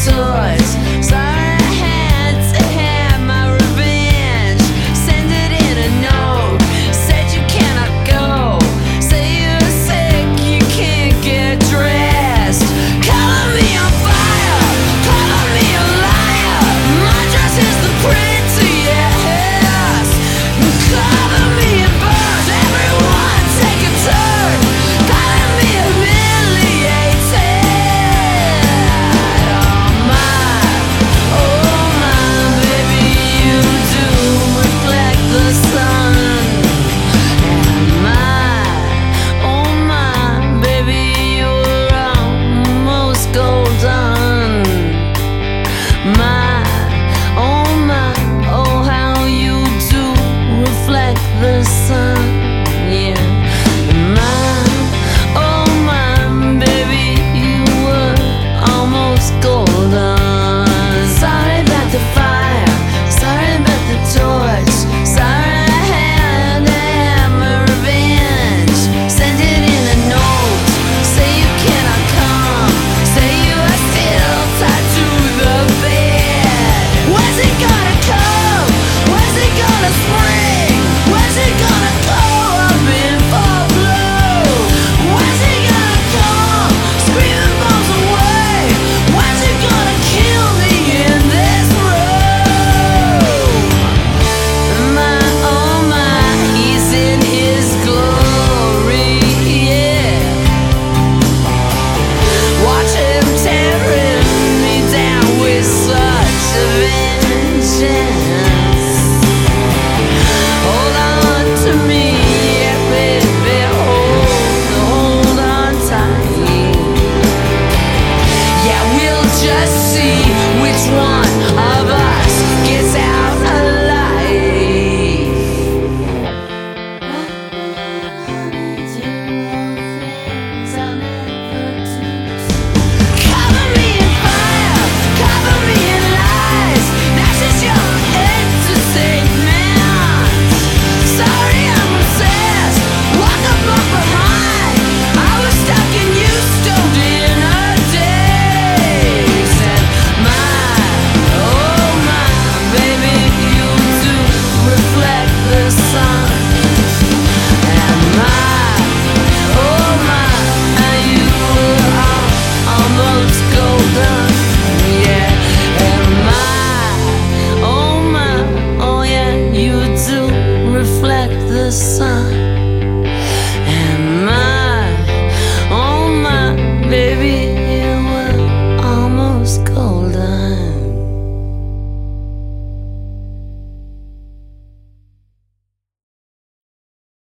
toys. Sorry I had to have my revenge. Send it in a note. Said you cannot go. Say you're sick, you can't get dressed. Color me on fire, color me a liar. My dress is the prettiest. Color me a bird, everyone take a turn. Color me humiliated. Oh my, baby, you do reflect the sun. And oh my, baby, you're almost golden. Oh how you do reflect the sun, yeah. Oh my, baby, you were almost golden. Sorry about the fire, sorry about the torch. Sorry I had to have my revenge. Send it in a note, say you cannot come. Say you are still tied to the bed. When's it gonna come? When's it gonna spring? When's it gonna go up in full bloom? When's it gonna come? Screaming bombs away. When's it gonna kill me in this room? Oh my, he's in his glory, yeah. Watch him tearing me down with such a vengeance. Hold on to me, yeah, baby, hold on tight. Yeah, we'll just see which one of us gets out alive. Cover me in fire, cover me in lies. That's just your entertainment. Sorry I'm obsessed, walk up behind. I was stuck and you stoned in a daze. And oh my, baby, you do reflect the sun. And oh my, you are almost golden, yeah. And oh my, oh yeah, you do reflect the sun.